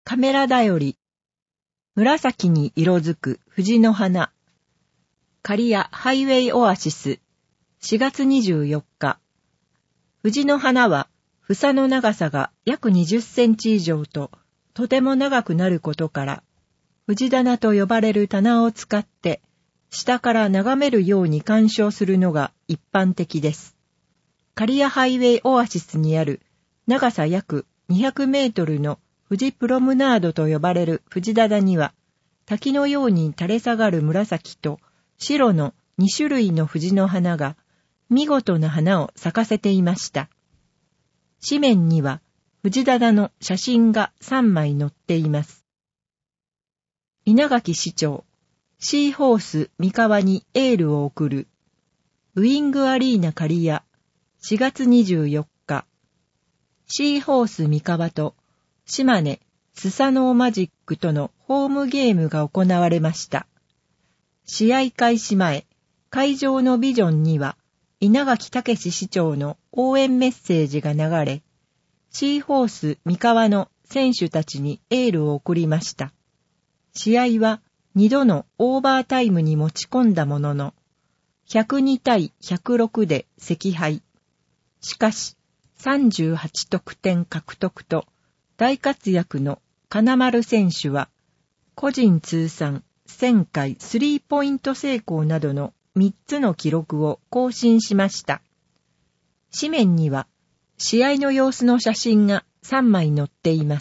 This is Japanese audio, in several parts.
カメラだより、紫に色づく藤の花、刈谷ハイウェイオアシス、4月24日。藤の花は、房の長さが約20センチ以上と、とても長くなることから、藤棚と呼ばれる棚を使って、下から眺めるように鑑賞するのが一般的です。刈谷ハイウェイオアシスにある、長さ約200メートルの富士プロムナードと呼ばれる藤棚には、滝のように垂れ下がる紫と白の2種類の藤の花が見事な花を咲かせていました。紙面には藤棚の写真が3枚載っています。稲垣市長、シーホース三河にエールを送る。ウィングアリーナ刈谷、4月24日。シーホース三河と島根スサノーマジックとのホームゲームが行われました。試合開始前、会場のビジョンには稲垣武市長の応援メッセージが流れ、シーホース三河の選手たちにエールを送りました。試合は2度のオーバータイムに持ち込んだものの、102対106で惜敗。しかし、38得点獲得と大活躍の金丸選手は、個人通算1000回スリーポイント成功などの3つの記録を更新しました。紙面には、試合の様子の写真が3枚載っています。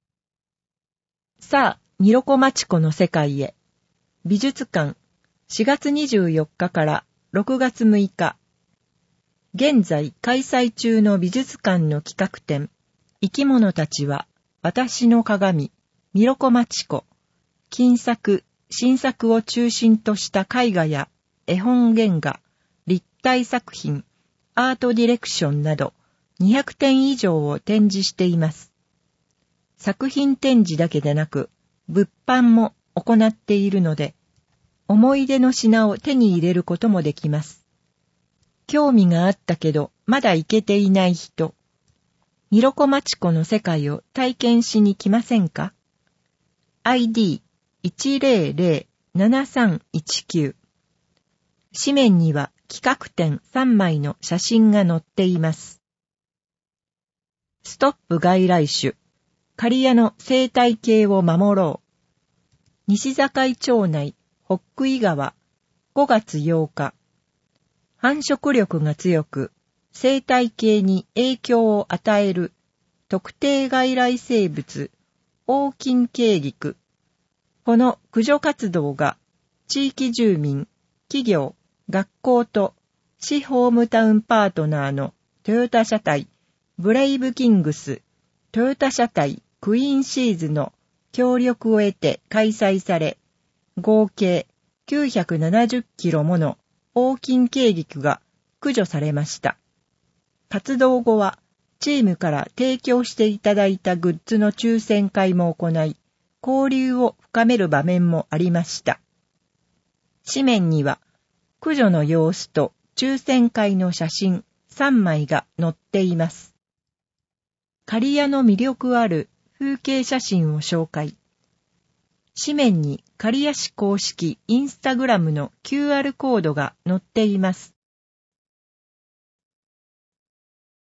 さあ、ミロコマチコの世界へ。美術館、4月24日から6月6日。現在開催中の美術館の企画展、生き物たちは私の鏡、ミロコマチコ。近作、新作を中心とした絵画や絵本原画、立体作品、アートディレクションなど200点以上を展示しています。作品展示だけでなく、物販も行っているので、思い出の品を手に入れることもできます。興味があったけど、まだ行けていない人、ミロコマチコの世界を体験しに来ませんか？ ID1007319。紙面には企画展3枚の写真が載っています。ストップ外来種、刈谷の生態系を守ろう。西境町内、北区井川、5月8日。繁殖力が強く、生態系に影響を与える特定外来生物、オオキンケイギク。この駆除活動が地域住民、企業、学校と市ホームタウンパートナーのトヨタ車体、ブレイブキングス、トヨタ車体クイーンシーズの協力を得て開催され、合計970キロものオオキンケイギクが駆除されました。活動後はチームから提供していただいたグッズの抽選会も行い、交流を深める場面もありました。紙面には駆除の様子と抽選会の写真3枚が載っています。刈谷の魅力ある風景写真を紹介。紙面に刈谷市公式インスタグラムの QR コードが載っています。